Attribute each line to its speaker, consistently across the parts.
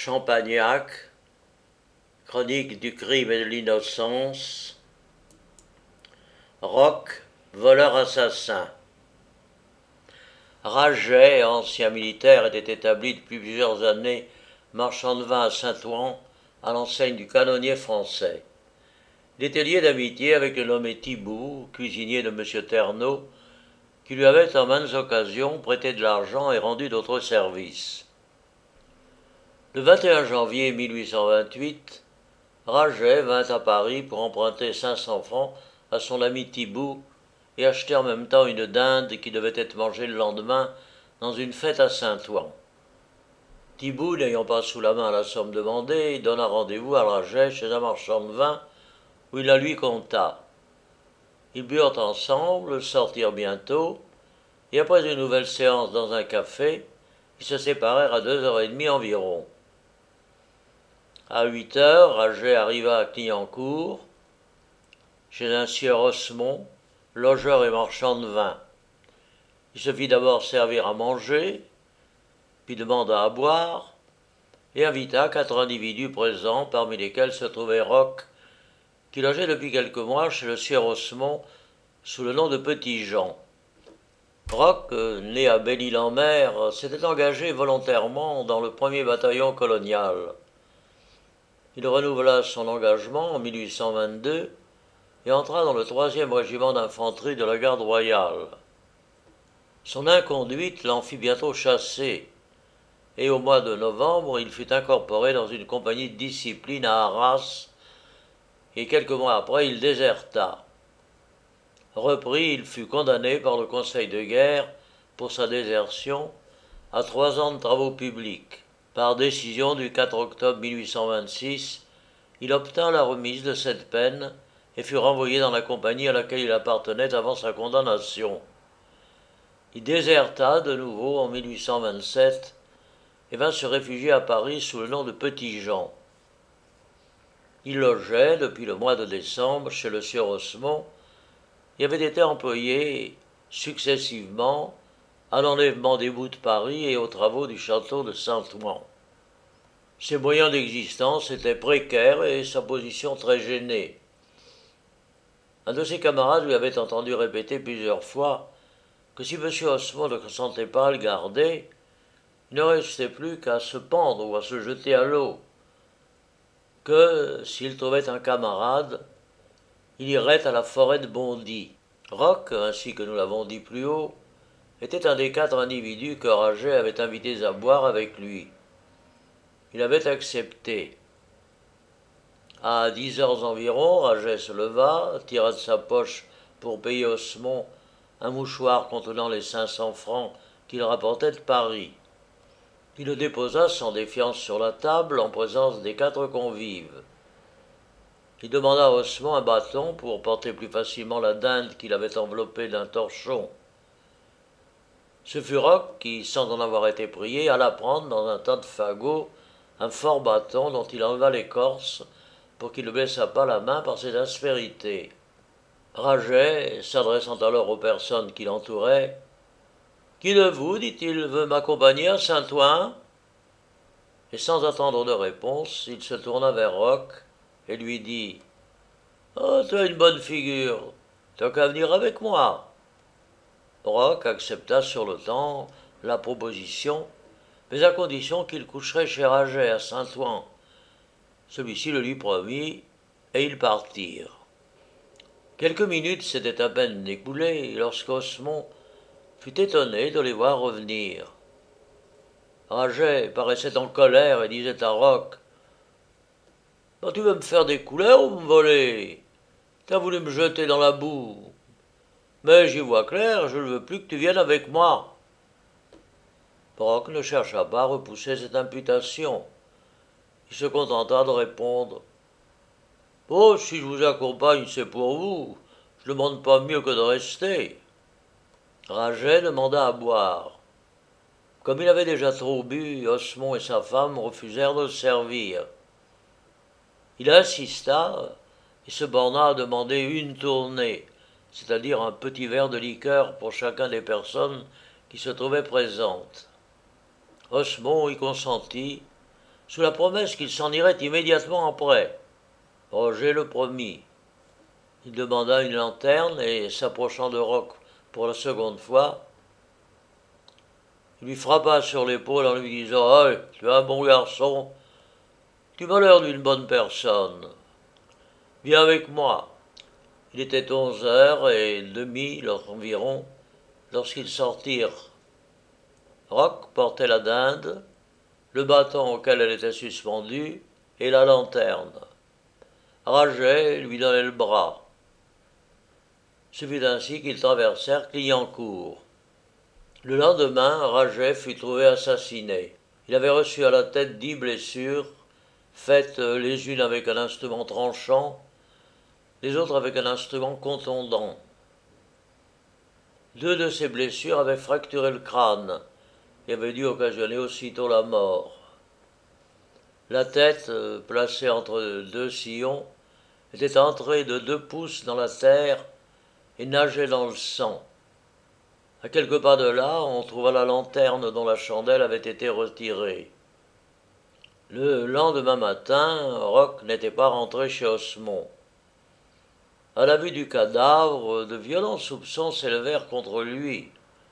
Speaker 1: Champagnac, chronique du crime et de l'innocence, Roch, voleur assassin. Raget, ancien militaire, était établi depuis plusieurs années marchand de vin à Saint-Ouen, à l'enseigne du canonnier français. Il était lié d'amitié avec le nommé Thibault, cuisinier de M. Ternot, qui lui avait en maintes occasions prêté de l'argent et rendu d'autres services. Le 21 janvier 1828, Raget vint à Paris pour emprunter 500 francs à son ami Thibault et acheter en même temps une dinde qui devait être mangée le lendemain dans une fête à Saint-Ouen. Thibault, n'ayant pas sous la main la somme demandée, donna rendez-vous à Raget chez un marchand de vin où il la lui compta. Ils burent ensemble, sortirent bientôt, et après une nouvelle séance dans un café, ils se séparèrent à 2h30 environ. À 8h, Raget arriva à Clignancourt, chez un sieur Osmond, logeur et marchand de vin. Il se fit d'abord servir à manger, puis demanda à boire, et invita 4 individus présents, parmi lesquels se trouvait Roch, qui logeait depuis quelques mois chez le sieur Osmond sous le nom de Petit Jean. Roch, né à Belle-Île-en-Mer, s'était engagé volontairement dans le 1er bataillon colonial. Il renouvela son engagement en 1822 et entra dans le 3e régiment d'infanterie de la garde royale. Son inconduite l'en fit bientôt chasser, et au mois de novembre, il fut incorporé dans une compagnie de discipline à Arras, et quelques mois après, il déserta. Repris, il fut condamné par le Conseil de guerre pour sa désertion à 3 ans de travaux publics. Par décision du 4 octobre 1826, il obtint la remise de cette peine et fut renvoyé dans la compagnie à laquelle il appartenait avant sa condamnation. Il déserta de nouveau en 1827 et vint se réfugier à Paris sous le nom de Petit Jean. Il logeait depuis le mois de décembre chez le sieur Osmond et avait été employé successivement à l'enlèvement des bouts de Paris et aux travaux du château de Saint-Ouen. Ses moyens d'existence étaient précaires et sa position très gênée. Un de ses camarades lui avait entendu répéter plusieurs fois que si M. Osmond ne consentait pas à le garder, il ne restait plus qu'à se pendre ou à se jeter à l'eau, que, s'il trouvait un camarade, il irait à la forêt de Bondy. Roch, ainsi que nous l'avons dit plus haut, était un des 4 individus que Raget avait invités à boire avec lui. Il avait accepté. À 10h environ, Raget se leva, tira de sa poche pour payer Osmond un mouchoir contenant les 500 francs qu'il rapportait de Paris. Il le déposa sans défiance sur la table en présence des 4 convives. Il demanda à Osmond un bâton pour porter plus facilement la dinde qu'il avait enveloppée d'un torchon. Ce fut Roch qui, sans en avoir été prié, alla prendre dans un tas de fagots un fort bâton dont il enleva l'écorce pour qu'il ne blessât pas la main par ses aspérités. Raget, s'adressant alors aux personnes qui l'entouraient, « Qui de vous, dit-il, veut m'accompagner à Saint-Ouen » Et sans attendre de réponse, il se tourna vers Roch et lui dit « Oh, tu as une bonne figure, t'as qu'à venir avec moi. » Roch accepta sur le temps la proposition, mais à condition qu'il coucherait chez Raget à Saint-Ouen. Celui-ci le lui promit, et ils partirent. Quelques minutes s'étaient à peine écoulées lorsqu'Osmond fut étonné de les voir revenir. Raget paraissait en colère et disait à Roch « Tu veux me faire des couleurs ou me voler? T'as voulu me jeter dans la boue. Mais j'y vois clair, je ne veux plus que tu viennes avec moi. » Roch ne chercha pas à repousser cette imputation. Il se contenta de répondre « Oh, si je vous accompagne, c'est pour vous. Je ne demande pas mieux que de rester. » Raget demanda à boire. Comme il avait déjà trop bu, Osmond et sa femme refusèrent de le servir. Il insista et se borna à demander une tournée, c'est-à-dire un petit verre de liqueur pour chacun des personnes qui se trouvaient présentes. Osmond y consentit, sous la promesse qu'il s'en irait immédiatement après. Roger le promit. Il demanda une lanterne et, s'approchant de Roch pour la seconde fois, il lui frappa sur l'épaule en lui disant « Hey, tu es un bon garçon, tu m'as l'air d'une bonne personne. Viens avec moi. » Il était 11h30 environ lorsqu'ils sortirent. Roch portait la dinde, le bâton auquel elle était suspendue et la lanterne. Raget lui donnait le bras. Ce fut ainsi qu'ils traversèrent Clignancourt. Le lendemain, Raget fut trouvé assassiné. Il avait reçu à la tête 10 blessures, faites les unes avec un instrument tranchant, les autres avec un instrument contondant. 2 de ces blessures avaient fracturé le crâne et avaient dû occasionner aussitôt la mort. La tête, placée entre 2 sillons, était entrée de 2 pouces dans la terre et nageait dans le sang. À quelques pas de là, on trouva la lanterne dont la chandelle avait été retirée. Le lendemain matin, Roch n'était pas rentré chez Osmond. À la vue du cadavre, de violents soupçons s'élevèrent contre lui.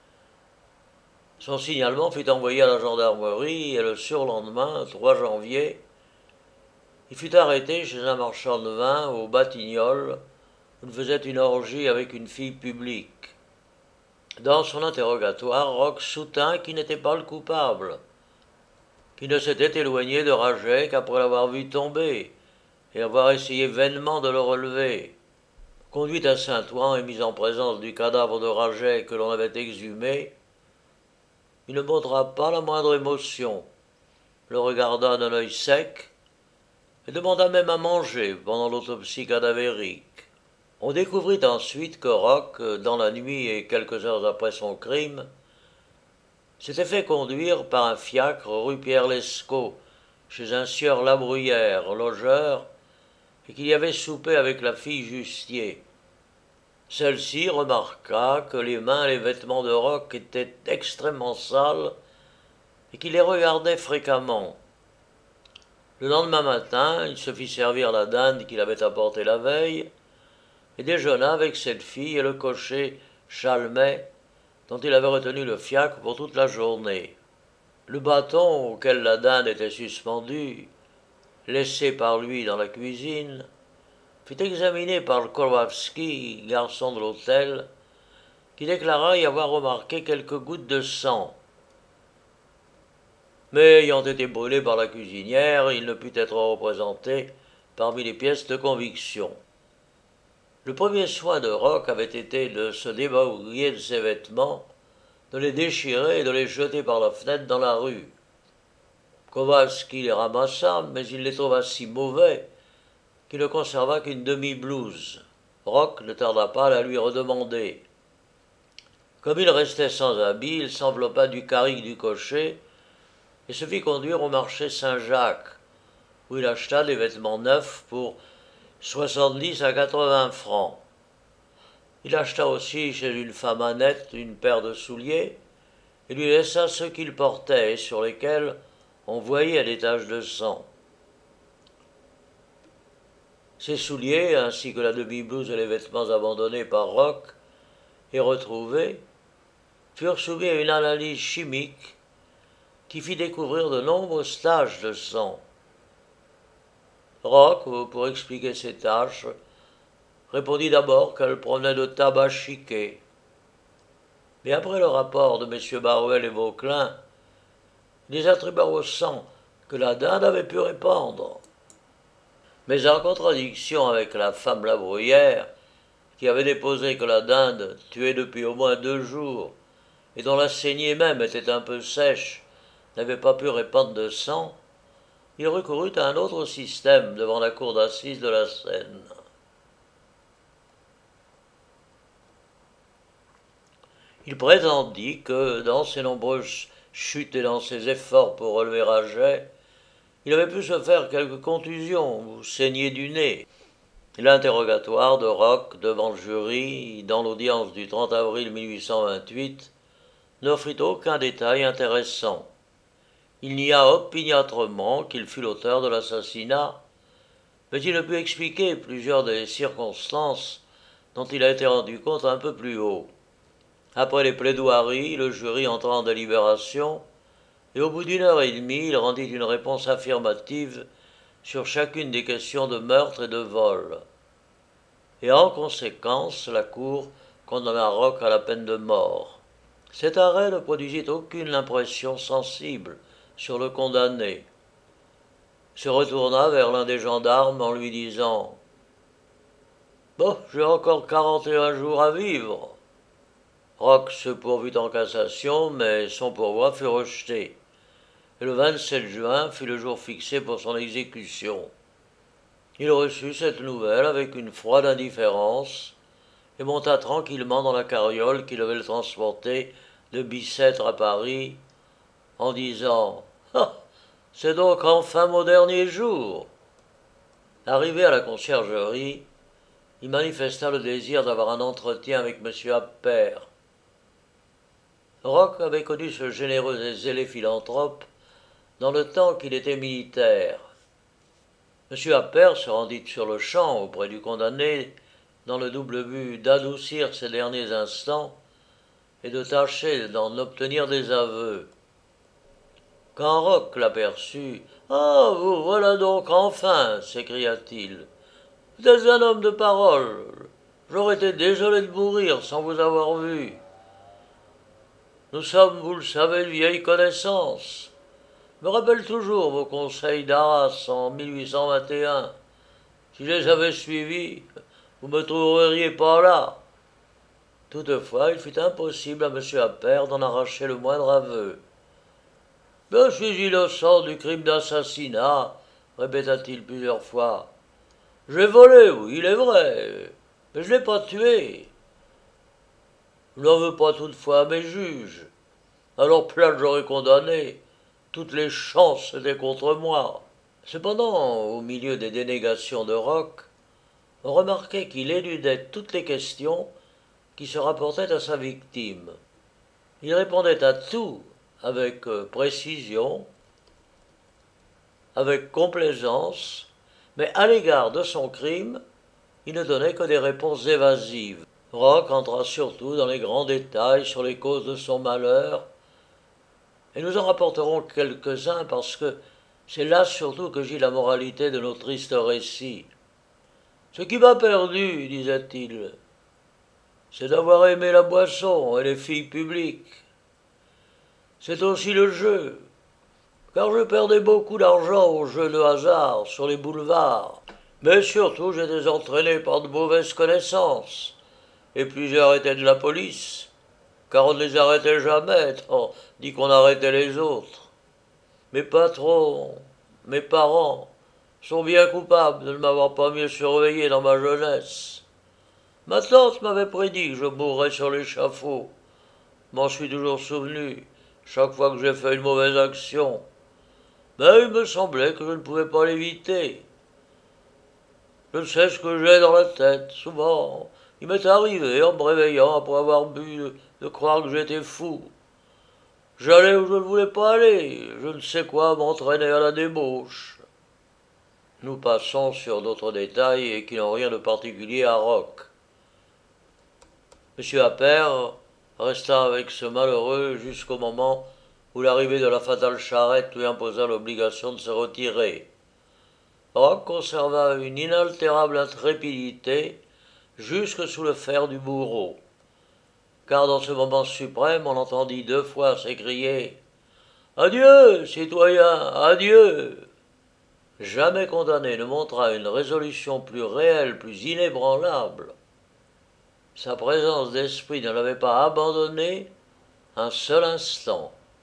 Speaker 1: Son signalement fut envoyé à la gendarmerie et le surlendemain, 3 janvier, il fut arrêté chez un marchand de vin au Batignolles où il faisait une orgie avec une fille publique. Dans son interrogatoire, Roch soutint qu'il n'était pas le coupable, qu'il ne s'était éloigné de Raget qu'après l'avoir vu tomber et avoir essayé vainement de le relever. Conduit à Saint-Ouen et mis en présence du cadavre de Raget que l'on avait exhumé, il ne montra pas la moindre émotion, le regarda d'un œil sec et demanda même à manger pendant l'autopsie cadavérique. On découvrit ensuite que Roch, dans la nuit et quelques heures après son crime, s'était fait conduire par un fiacre rue Pierre-Lescot, chez un sieur Labruyère, logeur, et qu'il y avait soupé avec la fille Justier. Celle-ci remarqua que les mains et les vêtements de Roch étaient extrêmement sales et qu'il les regardait fréquemment. Le lendemain matin, il se fit servir la dinde qu'il avait apportée la veille et déjeuna avec cette fille et le cocher Chalmet, dont il avait retenu le fiacre pour toute la journée. Le bâton auquel la dinde était suspendue, laissé par lui dans la cuisine, fut examiné par Kolwawski, garçon de l'hôtel, qui déclara y avoir remarqué quelques gouttes de sang. Mais ayant été brûlé par la cuisinière, il ne put être représenté parmi les pièces de conviction. Le premier soin de Roch avait été de se débarbouiller de ses vêtements, de les déchirer et de les jeter par la fenêtre dans la rue. Kowalski les ramassa, mais il les trouva si mauvais qu'il ne conserva qu'une demi-blouse. Roch ne tarda pas à la lui redemander. Comme il restait sans habit, il s'enveloppa du carrick du cocher et se fit conduire au marché Saint-Jacques, où il acheta des vêtements neufs pour 70 à 80 francs. Il acheta aussi chez une femme honnête une paire de souliers et lui laissa ceux qu'il portait et sur lesquels on voyait des taches de sang. Ces souliers, ainsi que la demi-blouse et les vêtements abandonnés par Roch et retrouvés, furent soumis à une analyse chimique qui fit découvrir de nombreuses taches de sang. Roch, pour expliquer ces taches, répondit d'abord qu'elles provenaient de tabac chiqué. Mais après le rapport de messieurs Baruel et Vauquelin, il les attribua au sang que la dinde avait pu répandre. Mais en contradiction avec la femme Labruyère, qui avait déposé que la dinde, tuée depuis au moins 2 jours, et dont la saignée même était un peu sèche, n'avait pas pu répandre de sang, il recourut à un autre système devant la cour d'assises de la Seine. Il prétendit que, dans ses nombreuses chutes et dans ses efforts pour relever Raget, il avait pu se faire quelques contusions ou saigner du nez. L'interrogatoire de Roch devant le jury, dans l'audience du 30 avril 1828, n'offrit aucun détail intéressant. Il nia opiniâtrement qu'il fut l'auteur de l'assassinat, mais il ne put expliquer plusieurs des circonstances dont il a été rendu compte un peu plus haut. Après les plaidoiries, le jury entra en délibération, et au bout d'une heure et demie, il rendit une réponse affirmative sur chacune des questions de meurtre et de vol. Et en conséquence, la Cour condamna Roch à la peine de mort. Cet arrêt ne produisit aucune impression sensible sur le condamné. Il se retourna vers l'un des gendarmes en lui disant « Bon, j'ai encore 41 jours à vivre. » Roch se pourvut en cassation, mais son pourvoi fut rejeté. Et le 27 juin fut le jour fixé pour son exécution. Il reçut cette nouvelle avec une froide indifférence et monta tranquillement dans la carriole qui devait le transporter de Bicêtre à Paris, en disant « Ah, c'est donc enfin mon dernier jour !» Arrivé à la conciergerie, il manifesta le désir d'avoir un entretien avec M. Appert. Roch avait connu ce généreux et zélé philanthrope dans le temps qu'il était militaire. M. Appert se rendit sur-le-champ auprès du condamné dans le double but d'adoucir ses derniers instants et de tâcher d'en obtenir des aveux. Quand Roch l'aperçut, « Ah, vous voilà donc enfin !» s'écria-t-il. « Vous êtes un homme de parole. J'aurais été désolé de mourir sans vous avoir vu. Nous sommes, vous le savez, de vieilles connaissances. Je me rappelle toujours vos conseils d'Arras en 1821. Si je les avais suivis, vous ne me trouveriez pas là. » Toutefois, il fut impossible à M. Appert d'en arracher le moindre aveu. « Je suis innocent du crime d'assassinat, » répéta-t-il plusieurs fois. « J'ai volé, oui, il est vrai, mais je ne l'ai pas tué. Je n'en veux pas toutefois à mes juges. Alors plainte j'aurais condamné. Toutes les chances étaient contre moi. » Cependant, au milieu des dénégations de Roch, on remarquait qu'il éludait toutes les questions qui se rapportaient à sa victime. Il répondait à tout avec précision, avec complaisance, mais à l'égard de son crime, il ne donnait que des réponses évasives. Roch entra surtout dans les grands détails sur les causes de son malheur, et nous en rapporterons quelques-uns parce que c'est là surtout que gît la moralité de nos tristes récits. « Ce qui m'a perdu, disait-il, c'est d'avoir aimé la boisson et les filles publiques. C'est aussi le jeu, car je perdais beaucoup d'argent aux jeux de hasard sur les boulevards, mais surtout j'étais entraîné par de mauvaises connaissances, et plusieurs étaient de la police, car on ne les arrêtait jamais, tandis qu'on arrêtait les autres. Mes patrons, mes parents, sont bien coupables de ne m'avoir pas mieux surveillé dans ma jeunesse. Ma tante m'avait prédit que je mourrais sur l'échafaud. M'en suis toujours souvenu, chaque fois que j'ai fait une mauvaise action. Mais il me semblait que je ne pouvais pas l'éviter. Je ne sais ce que j'ai dans la tête. Souvent, il m'est arrivé, en me réveillant après avoir bu, de croire que j'étais fou. J'allais où je ne voulais pas aller. Je ne sais quoi m'entraînait à la débauche. » Nous passons sur d'autres détails et qui n'ont rien de particulier à Roch. M. Appert resta avec ce malheureux jusqu'au moment où l'arrivée de la fatale charrette lui imposa l'obligation de se retirer. Roch conserva une inaltérable intrépidité jusque sous le fer du bourreau, car dans ce moment suprême on entendit 2 fois s'écrier « Adieu, citoyen, adieu !» Jamais condamné ne montra une résolution plus réelle, plus inébranlable. Sa présence d'esprit ne l'avait pas abandonné un seul instant.